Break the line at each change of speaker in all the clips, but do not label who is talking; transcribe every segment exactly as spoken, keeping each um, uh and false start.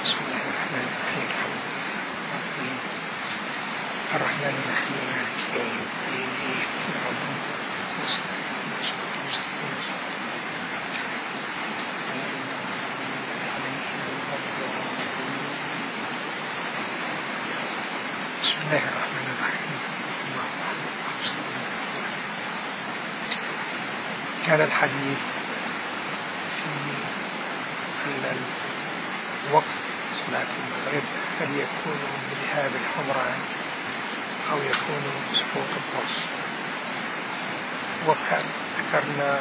بسم الله الرحمن الرحيم. الرحمن الرحيم مالك يوم الدين إياك نعبد ونستعين صراط المستقيم صراط بسم الله الرحمن الرحيم. كان الحديث في أن الوقت صلاة المغرب هل يكون بذهاب الحمران أو يكون بسقوط القرص، وكان ذكرنا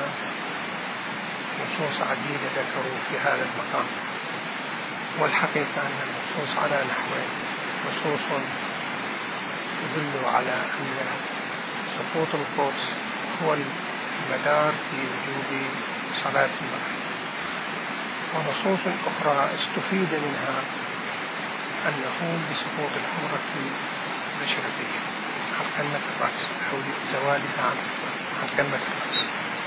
نصوص عديدة ذكروا في هذا المقام، والحقيقة أن النصوص على نحوين: نصوص تدل على أن سقوط القرص هو المدار في وجوب صلاة المغرب، ونصوص أخرى استفيد منها أنه بسقوط الحمرة المشرقية عن قمة الرأس أو زوالها عن قمة الرأس.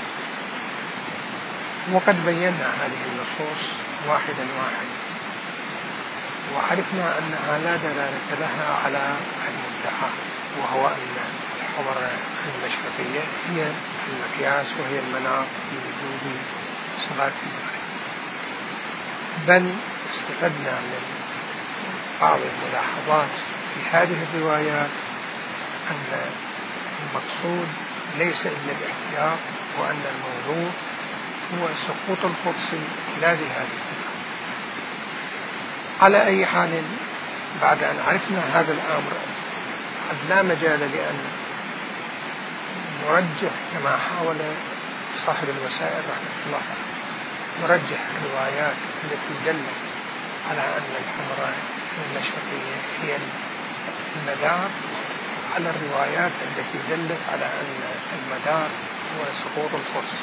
وقد بينا هذه النصوص واحدا واحدا، وعرفنا أنها لا دلالة لها على المدعى، وهو أن الحمرة المشرقية هي المقياس وهي المناط في وجوب صلاة المغرب، بل استفدنا من بعض الملاحظات في هذه الروايات أن المقصود ليس إلا الاحتياط، وأن الموضوع هو سقوط القرص لا بهذه الطريقة. على أي حال، بعد أن عرفنا هذا الأمر قد لا مجال لأن نرجح كما حاول صاحب الوسائل رحمه الله، نرجح الروايات التي دلت على أن الحمرة المشرقية هي المدار على الروايات التي دلت على أن المدار هو سقوط القرص.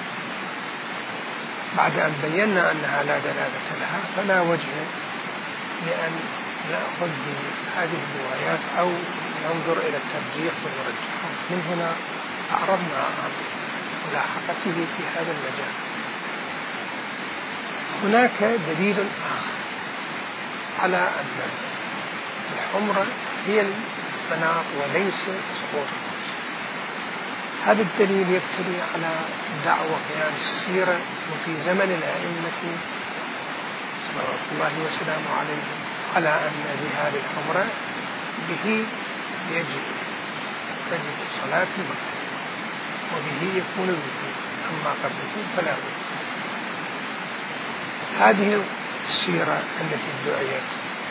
بعد أن بينا أنها لا دلالة لها، فلا وجه لأن نأخذ بهذه الروايات أو ننظر إلى الترجيح والمرجحات. من هنا أعرضنا عن ملاحقته في هذا المجال. هناك دليل آخر على أن الحمرة هي المناط وليس سقوط القرص. هذا الدليل يبتني على دعوة قيام السيرة وفي زمن الأئمة صلوات الله وسلامه عليهم على أن ذهاب الحمرة به يجب تجب صلاة المغرب، وبه يكون الوجوب، أما قبله فلا وجوب. هذه السيرة التي دعيت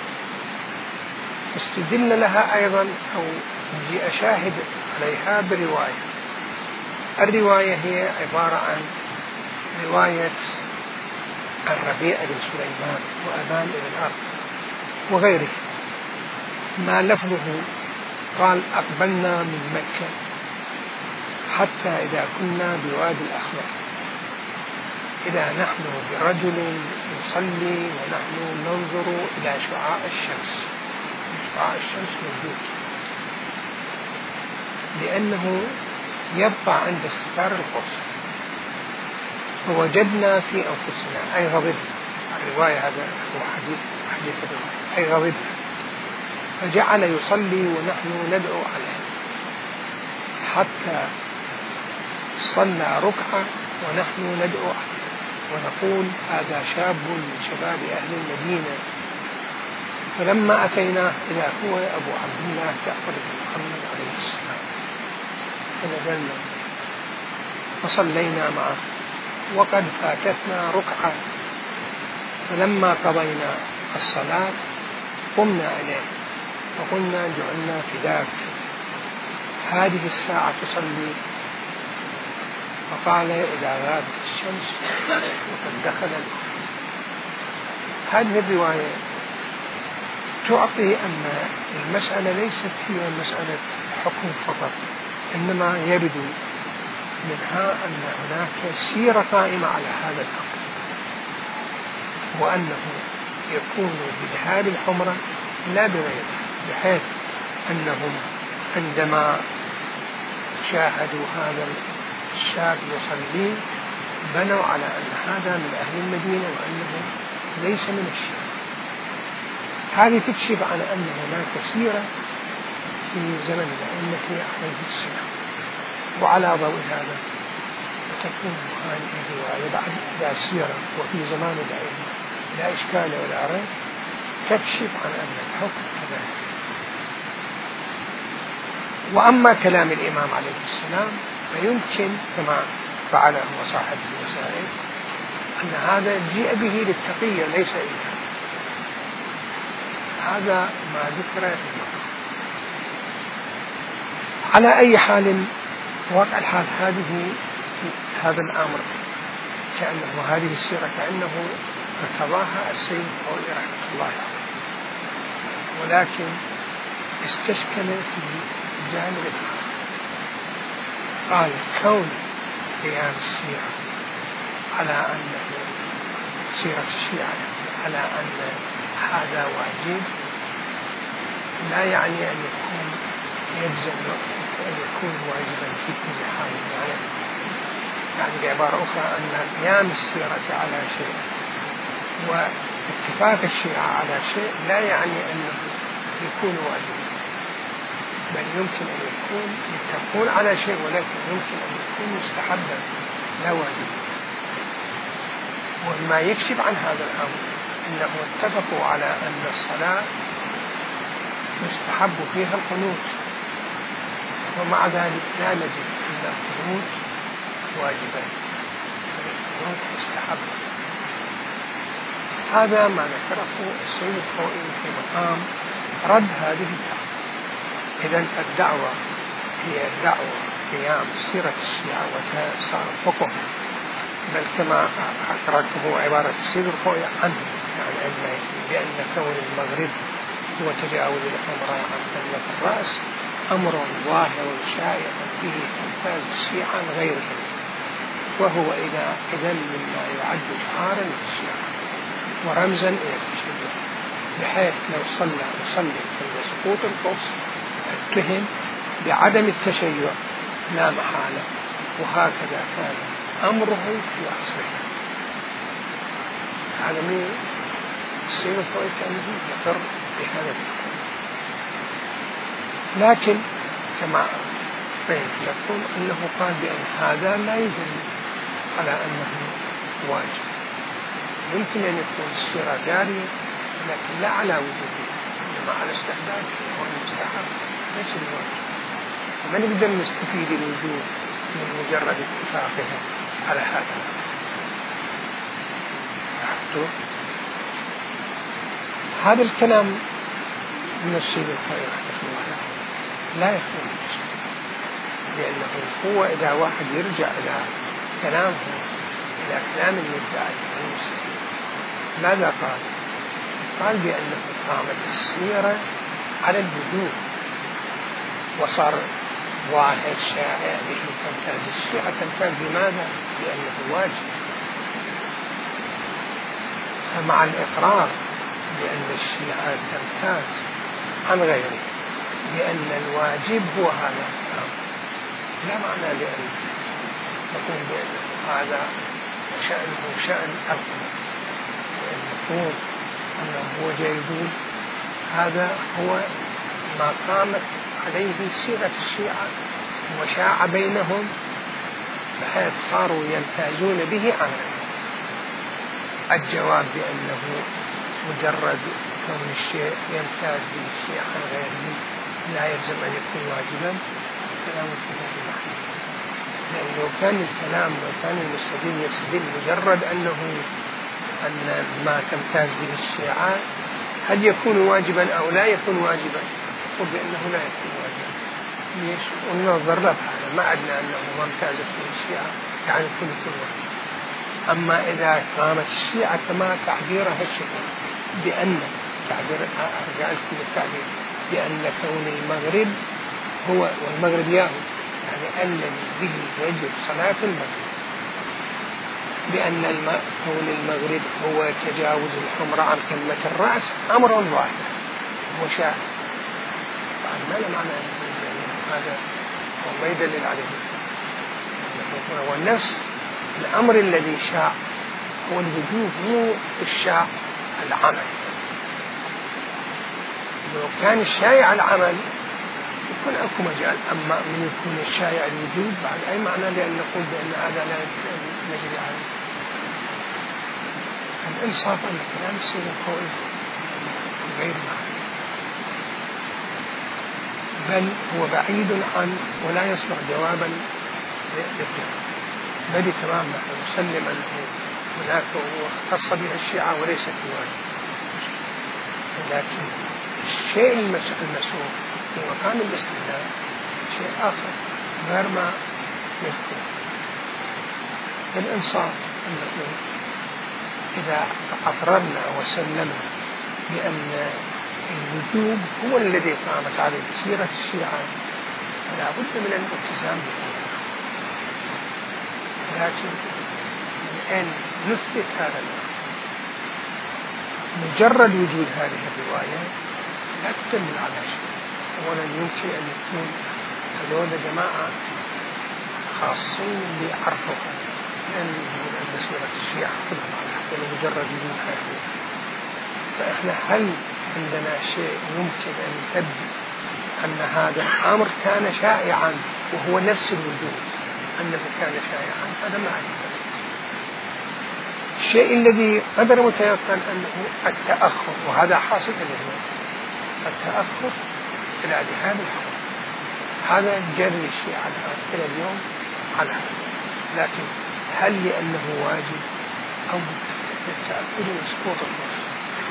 استدل لها أيضا أو جاء شاهد عليها برواية. الرواية هي عبارة عن رواية الربيع بن سليمان وأبان بن أرض وغيره، ما لفظه قال: أقبلنا من مكة حتى إذا كنا بوادي الأخضر إذا نحن برجل يصلي ونحن ننظر إلى شعاع الشمس. شعاع الشمس موجود لأنه يبقى عند استقرار القرص، فوجدنا في أنفسنا أي غضبنا. الرواية هذا هو حديث حديث الرواية أي غضبنا، فجعل يصلي ونحن ندعو عليه حتى صلى ركعة ونحن ندعو عليه ونقول: هذا شاب من شباب أهل المدينة. فلما أتيناه إذا هو أبو عبد الله جعفر بن محمد عليه السلام، فنزلنا فصلينا معه وقد فاتتنا ركعة، فلما قضينا الصلاة قمنا إليه وقلنا: جعلنا فداك، هذه الساعة تصلي؟ فقال: إذا غابت الشمس وقد دخل الوقت. هذه الرواية تعطي أن المسألة ليست هي مسألة حكم فقط، إنما يبدو منها أن هناك سيرة قائمة على هذا الأمر، وأنه يكون بذهاب الحمرة لا بغيرها، بحيث أنهم عندما شاهدوا هذا الشاب يصلي بنوا على أن هذا من أهل المدينة وأنه ليس من الشام، هذه تكشف عن أن هناك سيرة في زمن الأئمة عليه السلام، وعلى ضوء هذا تكون هذه الرواية بعد لا سيرة وفي زمان الأئمة لا إشكال ولا ريب، تكشف عن أن الحكم كذلك. وأما كلام الإمام عليه السلام فيمكن كما فعله هو صاحب الوسائل أن هذا جيء به للتقية ليس إلها، هذا ما ذكر على أي حال. واقع الحال هذه هذا الأمر كأنه هذه السيرة كأنه ارتضاها السيد الخوئي رحمه الله عليه، ولكن استشكل في جانب الآخر، قال كون قيام السيرة على أنه سيرة الشيعة على أن هذا واجب لا يعني أن يكون يلزم أن يكون واجبا في كل حال، يعني يعني بعبارة أخرى أن قيام السيرة على شيء واتفاق الشيعة على شيء لا يعني أنه يكون واجبا، بل يمكن أن يكون يتفقون على شيء ولكن يمكن أن يكون مستحبا لا واجبا. وما يكشف عن هذا الأمر أنه اتفقوا على أن الصلاة يستحب فيها القنوت، ومع ذلك لا نجد أن القنوت واجبا، القنوت مستحب. هذا ما ذكره السيد الخوئي في مقام رد هذه الدعوة. إذن الدعوة هي دعوة قيام سيرة الشيعة وصار فقه، بل كما أقرأته عبارة السيد الخوئي عنه يعني بأن كون المغرب هو تجاوز الحمراء عن كلمة الرأس أمر ظاهر شائع به تمتاز الشيعة عن غيرهم، وهو إذا إذن مما يعد شعارا للشيعة ورمزا إلى التشيع، بحيث لو صلى مصلي عند سقوط القدس اتهم بعدم التشيع لا محالة، وهكذا كان أمره في عصره. هذا من السيد الخوئي كأنه يقر بهذا الحكم، لكن كما يقول أنه قال بأن هذا لا يدل على أنه واجب، يمكن أن يكون السيرة جارية لكن لا على وجوده، إنما على استحباب والمستحب ليس الواجب. وما نقدر نستفيد الوجوب من مجرد اتفاقهم على هذا. هذا الكلام من السيد الخوئي رحمه الله لا يخلو من الشيء، لأنه هو إذا واحد يرجع إلى كلامه إلى كلام المدعي المسلم ماذا قال؟ قال بأنه قامت السيرة على الوجوب وصار ظاهر شائع به تمتاز الشيعة. تمتاز بماذا؟ لأنه واجب. فمع الإقرار بأن الشيعة تمتاز عن غيره لأن الواجب هو هذا الأمر، لا معنى لأن نقول بأنه هذا شأنه شأن القنوت، لأن نقول أنه هو جيد. هذا هو ما قامت عليه سيرة الشيعة وشاع بينهم بحيث صاروا يمتازون به عن غيره. الجواب بأنه مجرد كون الشيء يمتاز به الشيء عن غيره لا يلزم أن يكون واجبا، كلام الكلام محمود. لأن لو كان الكلام لو كان المستدل يستدل مجرد أنه أن ما تمتاز به الشيعة هل يكون واجبا أو لا يكون واجبا؟ يقول بأنه لا يكون واجبا. ليش؟ وننظر له هذا ما عدنا أنه ما امتازت به الشيعة يعني يكون يكون واجبا. أما إذا قامت الشيعة كما تعبيرها الشيعة بأن تعبير أرجع لكم التعبير بأن كون المغرب هو والمغرب ياهو يعني الذي به يجب صلاة المغرب، بأن الماء كون المغرب هو تجاوز الحمرة عن قمة الرأس أمر واحد وشاء. ما لا معنى هذا هو ما يدلل عليه، والنفس الأمر الذي شاء هو الوجوب مو الشاء العمل. لو كان الشائع العمل يكون أكو مجال، أما من يكون الشائع الوجود بعد أي معنى لأن نقول بأن هذا لا نجري عليه. الإنصاف أن الكلام يصير قول غير معنى، بل هو بعيد عن ولا يصلح جوابا للاتهام، بل تماما نحن نسلم أنه هناك واختص بها الشيعة وليست بواجب، ولكن الشيء المسؤول في مقام الاستدلال شيء آخر غير ما يذكر. بالإنصاف أنه إذا أقررنا وسلمنا بأن الوجوب هو الذي قامت عليه سيرة الشيعة فلا بد من الالتزام به، لكن من أن نثبت هذا الأمر مجرد وجود هذه الروايات لا تدل على شيء. أولا يمكن أن يكون هذول جماعة خاصين بعرفها لأن سيرة الشيعة كلهم على حتى مجرد وجود هذه، فإحنا هل عندنا شيء يمكن أن يثبت أن هذا الأمر كان شائعا وهو نفس الوجود أنه كان شائعا؟ هذا ما عندنا. الشيء الذي قدر متيقن أنه التأخر، وهذا حاصل اليوم، التأخر إلى ذهاب الحرم، هذا جري الشيعة الآن إلى اليوم على هذا، لكن هل لأنه واجب أو للتأكد من سقوط النص؟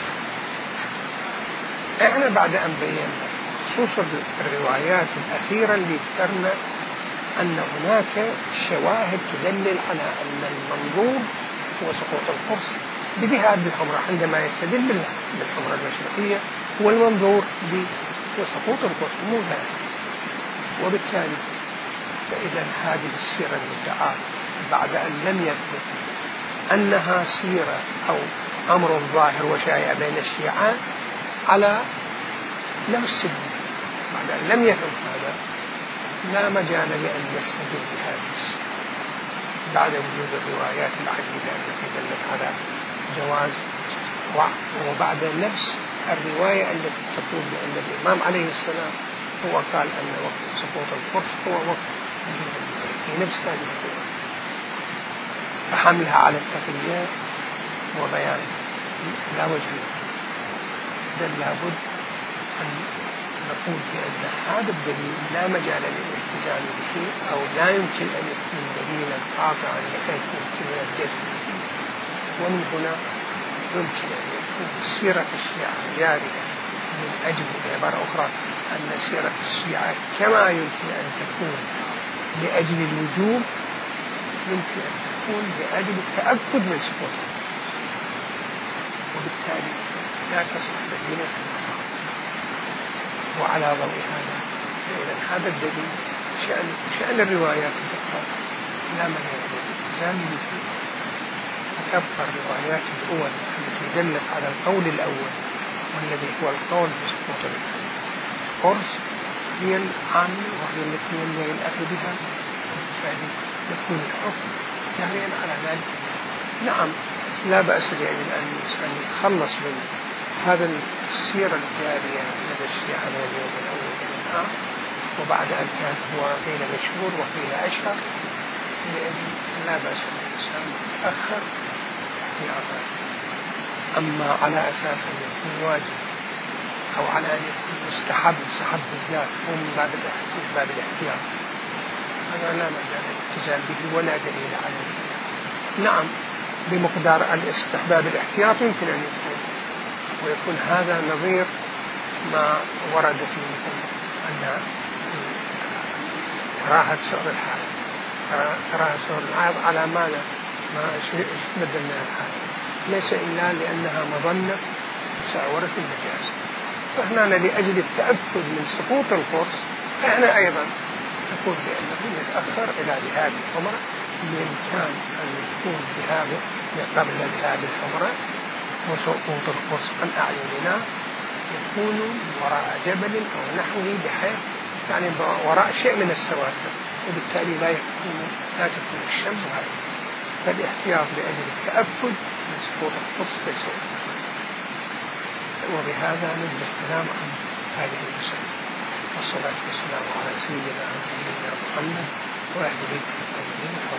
احنا بعد أن بينا خصوصا الروايات الأخيرة اللي ذكرنا أن هناك شواهد تدلل على أن المنظور هو سقوط القرص بذهاب الحمراء، عندما يستدل بالحمراء المشرقية هو المنظور بسقوط القرص مو ذلك. وبالتالي فإذا هذه السيرة المدعاة بعد أن لم يثبت أنها سيرة أو أمر ظاهر وشائع بين الشيعة على نفس السبيل، بعد أن لم يثبت هذا لا مجال لأن يستدل بهذه السيرة بعد وجود الروايات العديدة التي دلت على جواز، وبعد نفس الرواية التي تقول بأن الإمام عليه السلام هو قال أن وقت سقوط القرص هو وقت في نفس هذه الرواية، فحملها على التقية وبيان لا وجه له. بل لابد أن نقول بأن هذا الدليل لا مجال للالتزام به أو لا يمكن أن يكون دليلا قاطعا بحيث يمكن أن الجزم به، ومن هنا يمكن أن يكون سيرة الشيعة جارية من أجل بعبارة أخرى أن سيرة الشيعة كما يمكن أن تكون لأجل الوجوب يمكن أن تكون لأجل التأكد من سقوطه، وبالتالي لا تصلح بدينة. وعلى ضوء هذا فإذا هذا الدليل شأن, شأن الروايات الأخرى لا مجال للالتزام به، وتبقى الروايات الأولى التي دلت على القول الأول والذي هو القول بسقوط القرص هي العام وهي التي ينبغي الأخذ بها، وبالتالي يكون الحكم جاريا على ذلك. نعم لا بأس لأجل أن الإنسان يتخلص من هذا السيرة الجارية لدى الشيعة من اليوم الأول إلى الآن، وبعد أن كان هو قيل مشهور وقيل أشهر، لا بأس الإنسان يتأخر في عطاء. أما على أساس أن يكون واجب أو على أن يكون مستحب مستحب الذات هو من باب باب الاحتياط، هذا لا مجال للالتزام به ولا دليل عليه. نعم بمقدار الاستحباب الاحتياط يمكن أن يكون، ويكون هذا نظير ما ورد في أن كراهة سؤر الحال، كراهة سؤر الحال على ماذا؟ ما بدل من الحال ليس إلا لأنها مظنة ساورة النجاسة، فإحنا لأجل التأكد من سقوط القرص إحنا أيضا نقول بأنه يتأخر إلى ذهاب الحمرة، بإمكان أن يكون ذهابه قبل ذهاب الحمرة وسقوط القرص عن أعيننا يكون وراء جبل أو نحوه بحيث يعني وراء شيء من السواتر، وبالتالي لا يكون لا تكون الشمس هذه، فالاحتياط لأجل التأكد من سقوط القرص ليس. وبهذا نبدأ الكلام عن هذه المسألة. والصلاة والسلام على سيدنا ونبينا محمد وأهل بيته الطيبين.